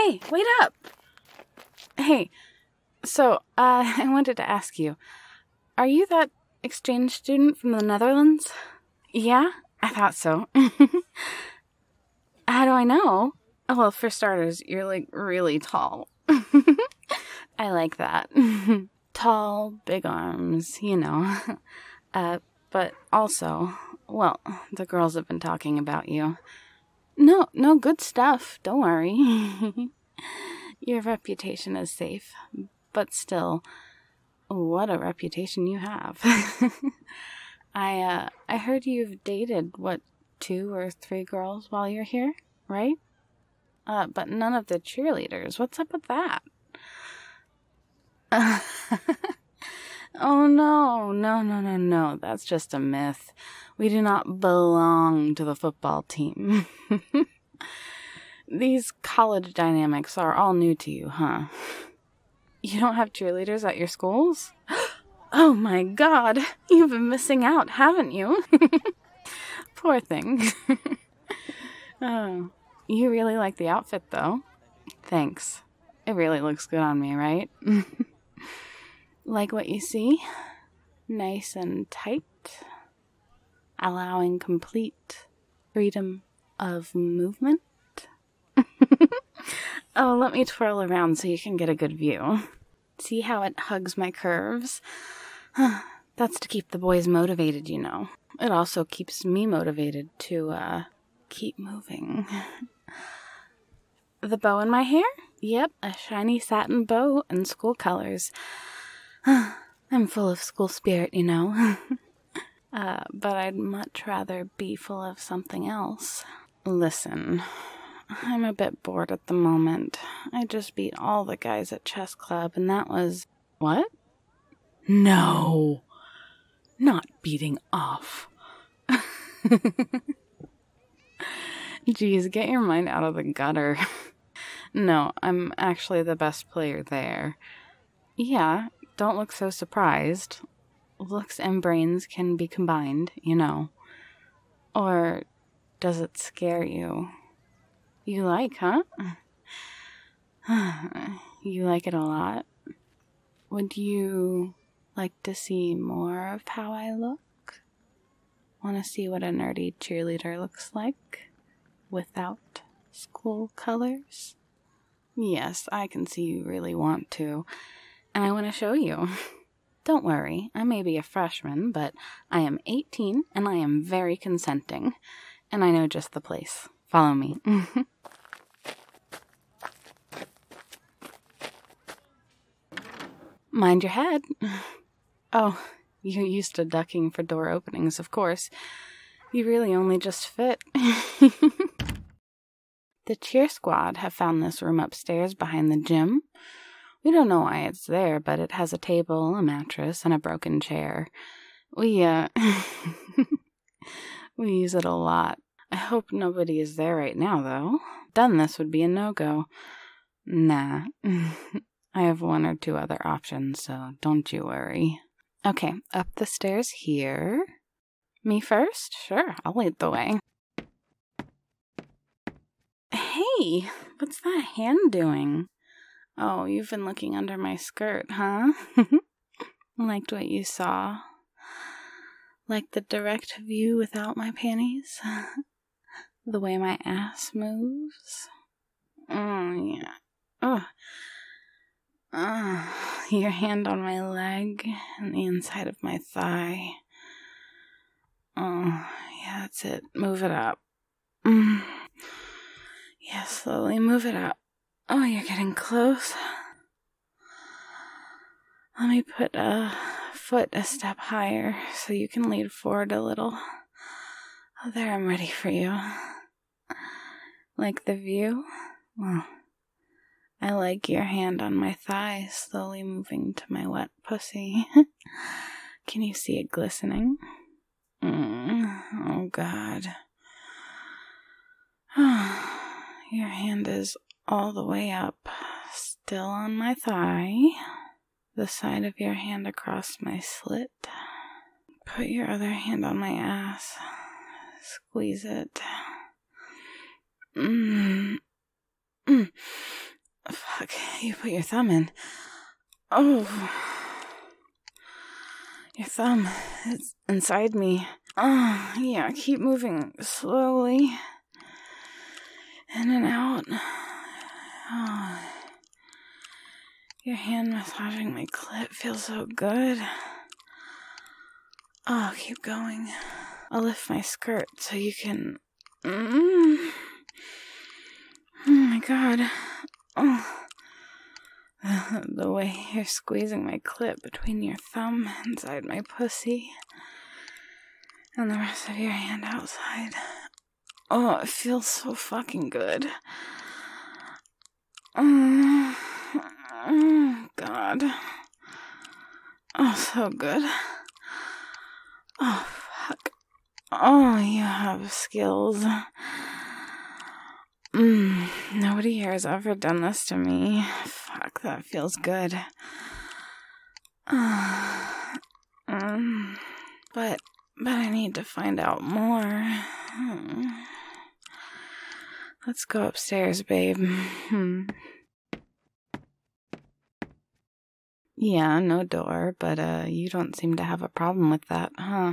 Hey, wait up! Hey, so, I wanted to ask you, are you that exchange student from the Netherlands? Yeah? I thought so. How do I know? Well, for starters, you're, really tall. I like that. Tall, big arms, but also, well, the girls have been talking about you. No, good stuff. Don't worry. Your reputation is safe. But still, what a reputation you have. I heard you've dated, 2 or 3 girls while you're here, right? But none of the cheerleaders. What's up with that? Oh, no. That's just a myth. We do not belong to the football team. These college dynamics are all new to you, huh? You don't have cheerleaders at your schools? Oh my God, you've been missing out, haven't you? Poor thing. Oh, you really like the outfit, though. Thanks. It really looks good on me, right? Like what you see? Nice and tight, allowing complete freedom of movement. Oh, let me twirl around so you can get a good view. See how it hugs my curves? That's to keep the boys motivated, you know. It also keeps me motivated to, keep moving. The bow in my hair? Yep, a shiny satin bow in school colors. I'm full of school spirit, you know. But I'd much rather be full of something else. Listen, I'm a bit bored at the moment. I just beat all the guys at chess club, and that was... What? No! Not beating off. Geez, get your mind out of the gutter. No, I'm actually the best player there. Yeah, don't look so surprised. Looks and brains can be combined, you know. Or does it scare you? You like, huh? You like it a lot? Would you like to see more of how I look? Want to see what a nerdy cheerleader looks like without school colors? Yes, I can see you really want to, and I want to show you. Don't worry, I may be a freshman, but I am 18 and I am very consenting, and I know just the place. Follow me. Mind your head. Oh, you're used to ducking for door openings, of course. You really only just fit. The cheer squad have found this room upstairs behind the gym. We don't know why it's there, but it has a table, a mattress, and a broken chair. We use it a lot. I hope nobody is there right now, though. Then this would be a no-go. Nah. I have 1 or 2 other options, so don't you worry. Okay, up the stairs here. Me first? Sure, I'll lead the way. Hey, what's that hand doing? Oh, you've been looking under my skirt, huh? Liked what you saw? Like the direct view without my panties? The way my ass moves? Oh, yeah. Your hand on my leg and the inside of my thigh. Oh, yeah, that's it. Move it up. Yeah, slowly move it up. Oh, you're getting close. Let me put a foot a step higher so you can lean forward a little. Oh, there, I'm ready for you. Like the view? Well, I like your hand on my thigh slowly moving to my wet pussy. Can you see it glistening? Oh, God. Your hand is all the way up, still on my thigh. The side of your hand across my slit. Put your other hand on my ass. Squeeze it. you put your thumb in. Oh. Your thumb is inside me. Oh, yeah, keep moving slowly. In and out. Oh. Your hand massaging my clit feels so good. Oh, keep going. I'll lift my skirt so you can... Oh my god. Oh. The way you're squeezing my clit between your thumb inside my pussy and the rest of your hand outside. Oh, it feels so fucking good. Oh, God. Oh, so good. Oh, fuck. Oh, you have skills. Nobody here has ever done this to me. Fuck, that feels good. But I need to find out more. Let's go upstairs, babe. Yeah, no door, but you don't seem to have a problem with that, huh?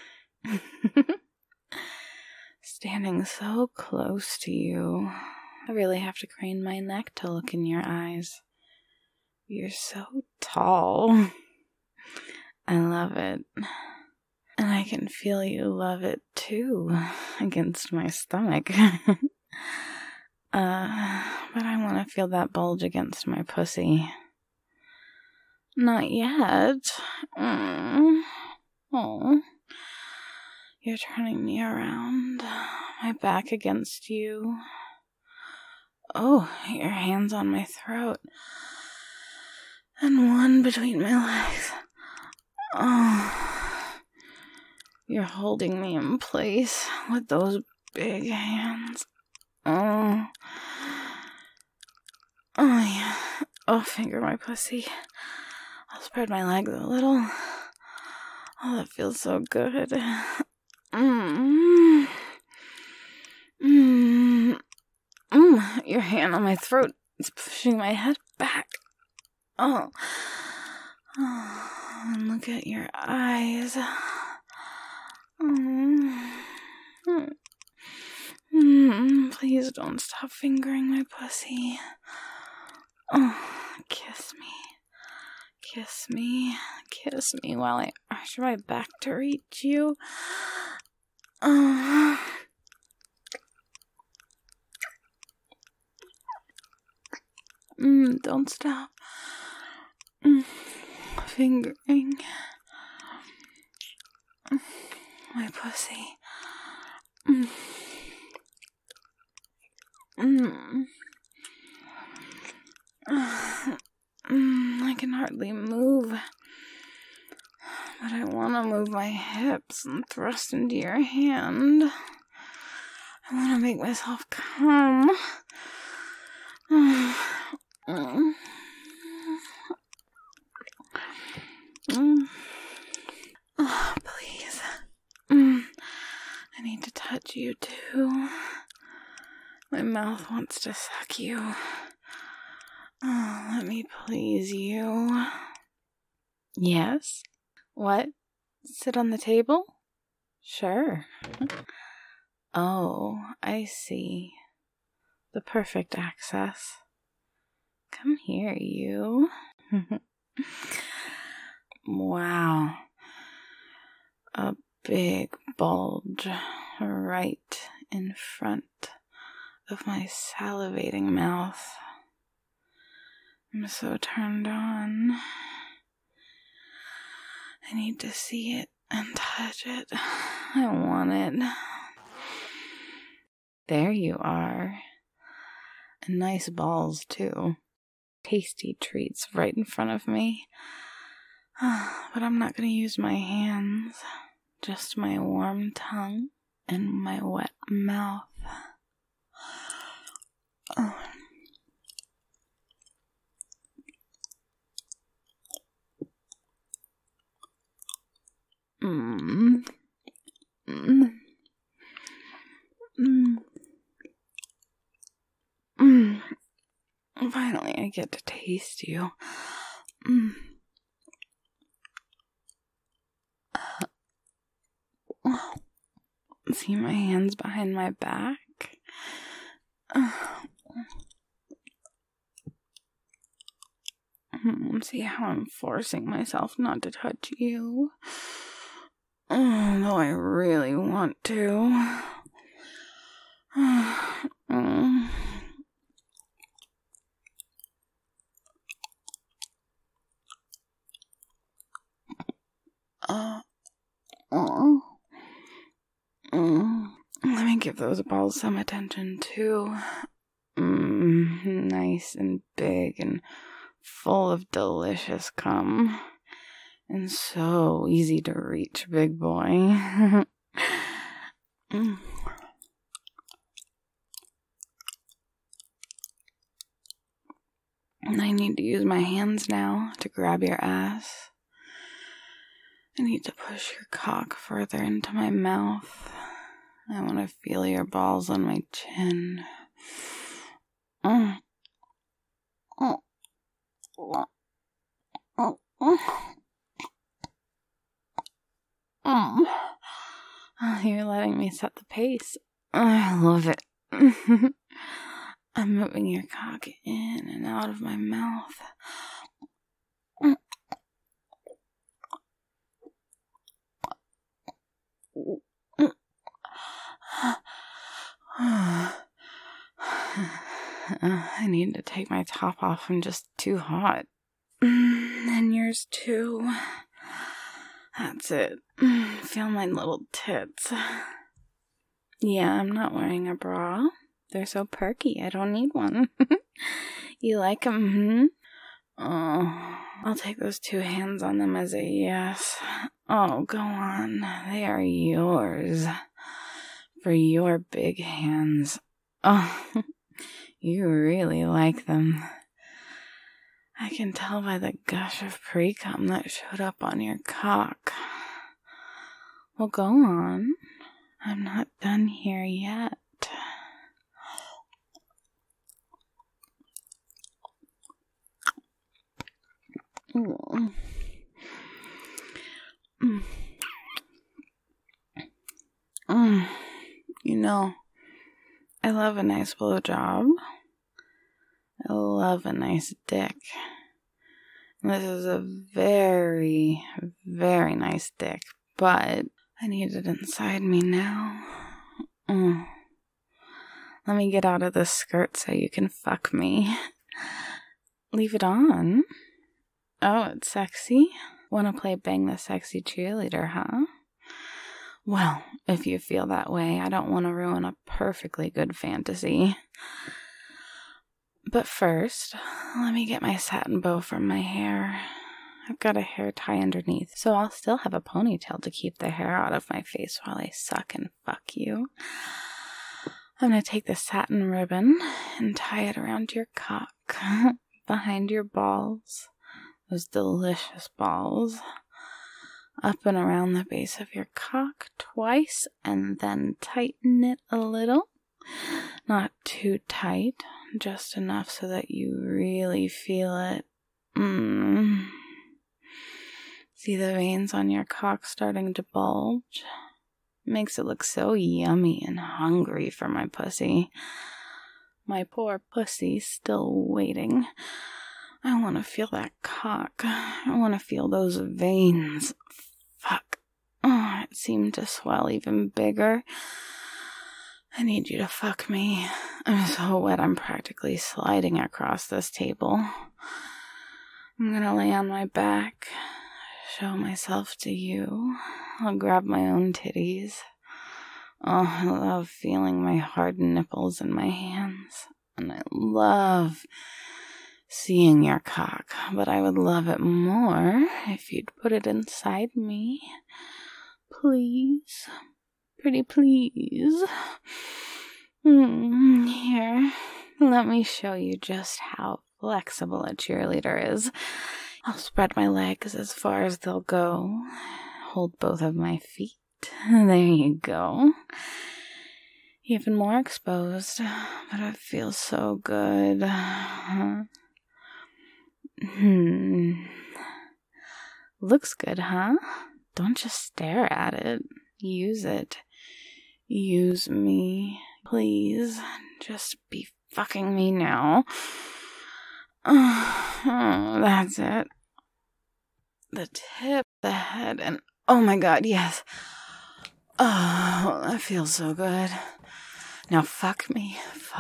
Standing so close to you, I really have to crane my neck to look in your eyes. You're so tall. I love it. And I can feel you love it too, against my stomach. But I want to feel that bulge against my pussy. Not yet. Oh. You're turning me around. My back against you. Oh, your hands on my throat. And one between my legs. Oh. You're holding me in place with those big hands. Oh. Oh, yeah. Oh, finger my pussy. I'll spread my legs a little. Oh, that feels so good. Your hand on my throat is pushing my head back. Oh. And look at your eyes. Please don't stop fingering my pussy. Oh, kiss me. Kiss me. Kiss me while I arch my back to reach you. Don't stop. Fingering my pussy. I can hardly move, but I want to move my hips and thrust into your hand. I want to make myself come. Oh, please. I need to touch you too. My mouth wants to suck you. Oh, let me please you. Yes? What? Sit on the table? Sure. Oh, I see. The perfect access. Come here, you. Wow. A big bulge right in front of my salivating mouth. I'm so turned on. I need to see it and touch it. I want it. There you are. And nice balls, too. Tasty treats right in front of me. But I'm not going to use my hands. Just my warm tongue and my wet mouth. Oh. Finally, I get to taste you. See my hands behind my back? See how I'm forcing myself not to touch you? Though I really want to. Let me give those balls some attention too. Nice and big and full of delicious cum. And so easy to reach, big boy. I need to use my hands now to grab your ass. I need to push your cock further into my mouth. I want to feel your balls on my chin. You're letting me set the pace. I love it. I'm moving your cock in and out of my mouth. I need to take my top off. I'm just too hot. And yours too. That's it. Feel my little tits. Yeah, I'm not wearing a bra. They're so perky. I don't need one. You like them? Oh, I'll take those 2 hands on them as a yes. Oh, go on. They are yours. For your big hands. Oh, you really like them. I can tell by the gush of pre-cum that showed up on your cock. Well, go on. I'm not done here yet. You know, I love a nice blowjob. I love a nice dick. This is a very, very nice dick, but I need it inside me now. Let me get out of this skirt so you can fuck me. Leave it on. Oh, it's sexy? Wanna play Bang the Sexy Cheerleader, huh? Well, if you feel that way, I don't want to ruin a perfectly good fantasy. But first, let me get my satin bow from my hair. I've got a hair tie underneath, so I'll still have a ponytail to keep the hair out of my face while I suck and fuck you. I'm going to take the satin ribbon and tie it around your cock, behind your balls, those delicious balls, up and around the base of your cock twice, and then tighten it a little. Not too tight, just enough so that you really feel it. See the veins on your cock starting to bulge? Makes it look so yummy and hungry for my pussy. My poor pussy's still waiting. I want to feel that cock. I want to feel those veins. Fuck. Oh, it seemed to swell even bigger. I need you to fuck me. I'm so wet I'm practically sliding across this table. I'm gonna lay on my back, show myself to you. I'll grab my own titties. Oh, I love feeling my hard nipples in my hands. And I love seeing your cock, but I would love it more if you'd put it inside me. Please. Pretty please. Here, let me show you just how flexible a cheerleader is. I'll spread my legs as far as they'll go. Hold both of my feet. There you go. even more exposed, but it feels so good. Looks good, huh? Don't just stare at it. Use it. Use me. Please, just be fucking me now. That's it. The tip, the head, and oh my god, yes. Oh, that feels so good. Now fuck me.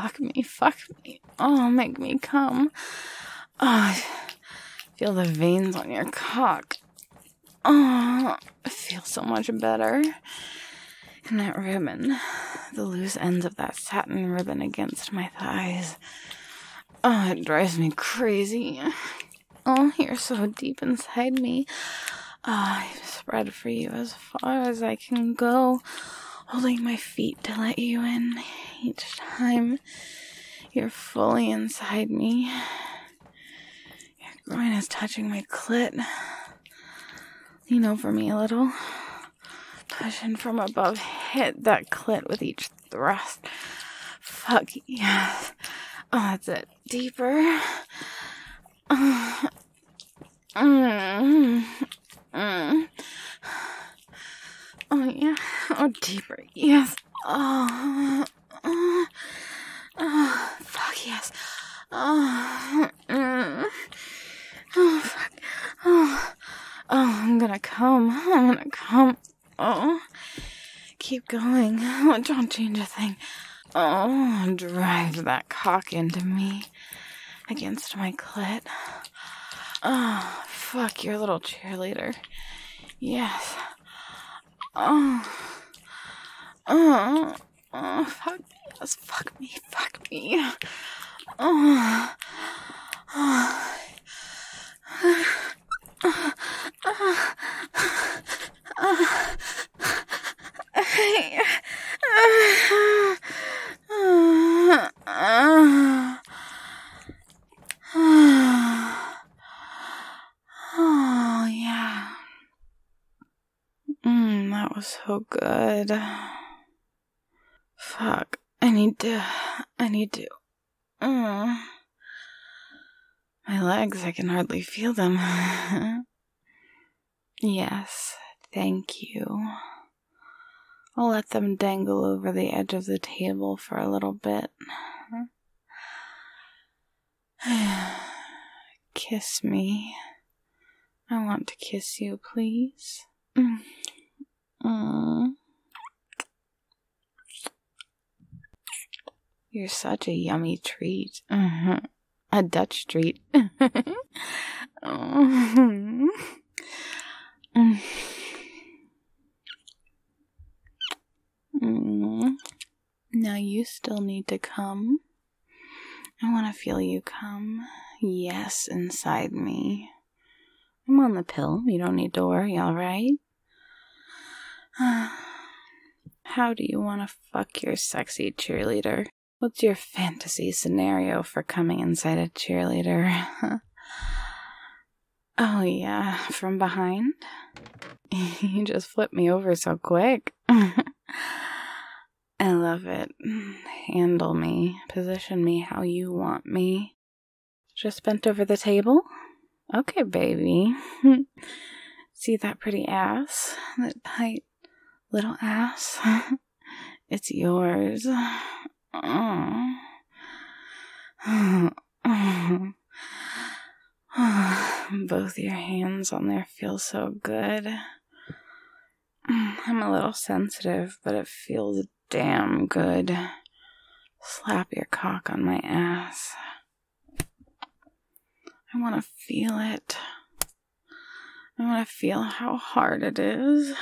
Oh, make me come. Oh, feel the veins on your cock. Oh, it feels so much better. And that ribbon, the loose ends of that satin ribbon against my thighs. Oh, it drives me crazy. Oh, you're so deep inside me. I've spread for you as far as I can go, holding my feet to let you in each time you're fully inside me. Your groin is touching my clit. Lean over me a little. Pushing from above. Hit that clit with each thrust. Fuck yes. Oh, that's it. Deeper. Oh yeah. Oh, deeper. Yes. Oh, fuck yes. Oh, fuck. Oh, I'm gonna come. Oh, keep going. Don't change a thing. Oh, drive that cock into me. Against my clit. Oh, fuck, your little cheerleader. Yes. Oh, fuck yes, fuck me. Oh, oh, yeah. That was so good. Fuck. I need to. My legs, I can hardly feel them. Yes, thank you. I'll let them dangle over the edge of the table for a little bit. Kiss me. I want to kiss you, please. You're such a yummy treat. A Dutch treat. Now you still need to come. I want to feel you come. Yes, inside me. I'm on the pill. You don't need to worry, alright? How do you want to fuck your sexy cheerleader? What's your fantasy scenario for coming inside a cheerleader? Oh yeah, from behind? You just flipped me over so quick. I love it. Handle me. Position me how you want me. Just bent over the table? Okay, baby. See that pretty ass? That tight little ass? It's yours. Both your hands on there feel so good. I'm a little sensitive, but it feels damn good. Slap your cock on my ass. I want to feel it. I want to feel how hard it is.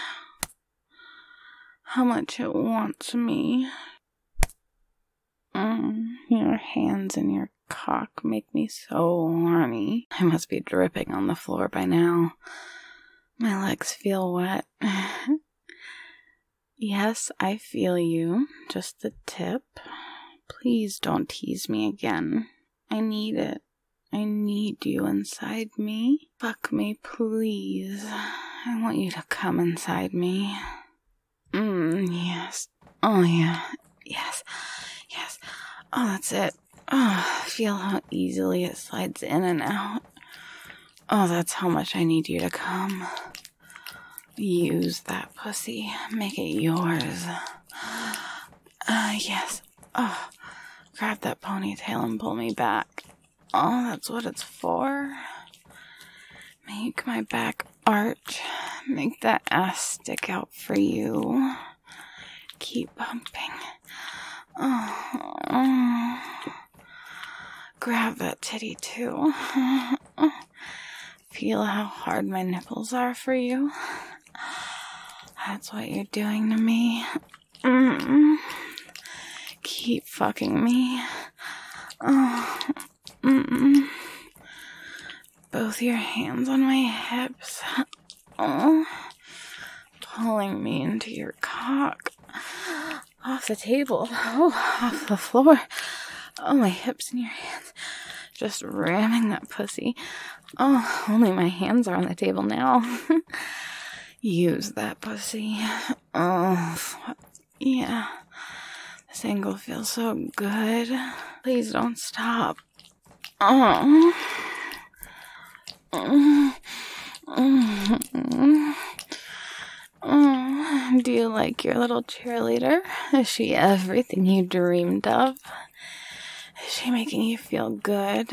How much it wants me. Your hands and your cock make me so horny. I must be dripping on the floor by now. My legs feel wet. Yes, I feel you. Just the tip. Please don't tease me again. I need it. I need you inside me. Fuck me, please. I want you to come inside me. Yes. Oh, yeah. Yes. Yes. Oh, that's it. Oh, feel how easily it slides in and out. Oh, that's how much I need you to come. Use that pussy. Make it yours. Yes. Oh, grab that ponytail and pull me back. Oh, that's what it's for. Make my back arch. Make that ass stick out for you. Keep pumping. Oh. Grab that titty too. Feel how hard my nipples are for you. That's what you're doing to me. Keep fucking me. Both your hands on my hips. Pulling me into your cock. Off the table. Oh, off the floor. Oh, my hips in your hands. Just ramming that pussy. Oh, only my hands are on the table now. Use that pussy. Oh, yeah. This angle feels so good. Please don't stop. Oh. Do you like your little cheerleader? Is she everything you dreamed of? Is she making you feel good?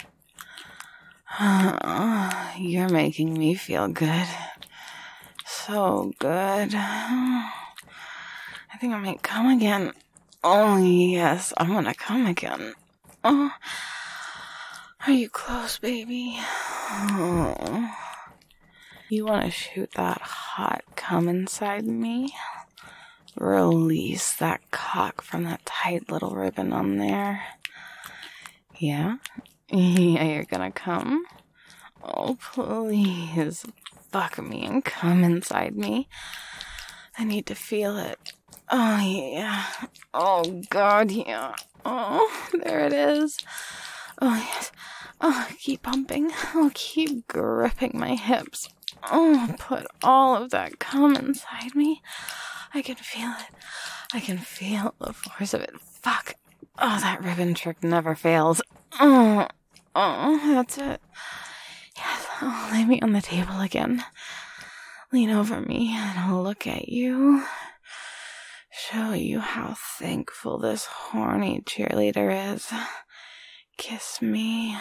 You're making me feel good. So good. I think I might come again. Oh, yes, I'm gonna come again. Oh, are you close, baby? Oh. You want to shoot that hot cum inside me? Release that cock from that tight little ribbon on there. Yeah? Yeah, you're gonna come? Oh, please. Fuck me and come inside me. I need to feel it. Oh, yeah. Oh, God, yeah. Oh, there it is. Oh, yes. Oh, keep pumping. Oh, keep gripping my hips. Oh, put all of that cum inside me. I can feel it. I can feel the force of it. Fuck. Oh, that ribbon trick never fails. Oh, that's it. Yes. Oh, lay me on the table again. Lean over me and I'll look at you. Show you how thankful this horny cheerleader is. Kiss me.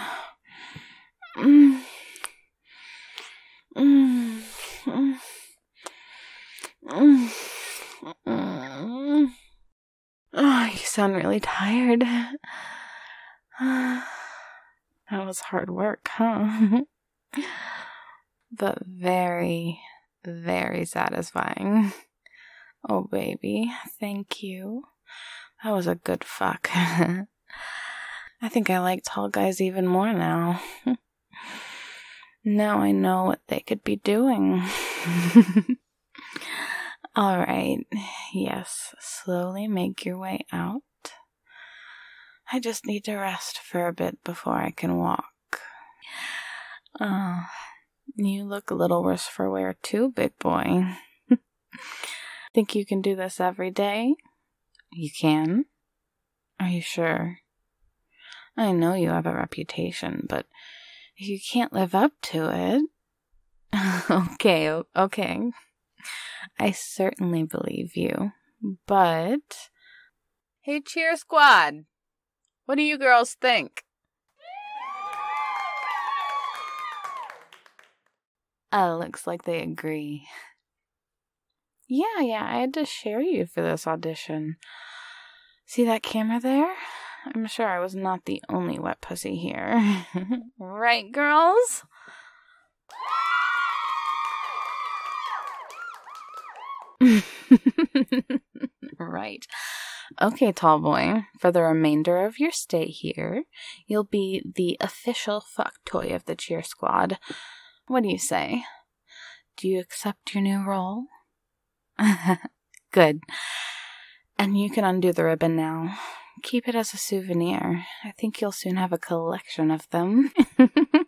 Oh, you sound really tired. That was hard work, huh? But very, very satisfying. Oh, baby, thank you. That was a good fuck. I think I like tall guys even more now. Now I know what they could be doing. Alright, yes, slowly make your way out. I just need to rest for a bit before I can walk. Oh, you look a little worse for wear too, big boy. Think you can do this every day? You can? Are you sure? I know you have a reputation, but if you can't live up to it... Okay. I certainly believe you, but... Hey, cheer squad! What do you girls think? Looks like they agree. Yeah, I had to share you for this audition. See that camera there? I'm sure I was not the only wet pussy here. Right, girls? Right. Okay, tall boy. For the remainder of your stay here, you'll be the official fuck toy of the cheer squad. What do you say? Do you accept your new role? Good. And you can undo the ribbon now. Keep it as a souvenir. I think you'll soon have a collection of them.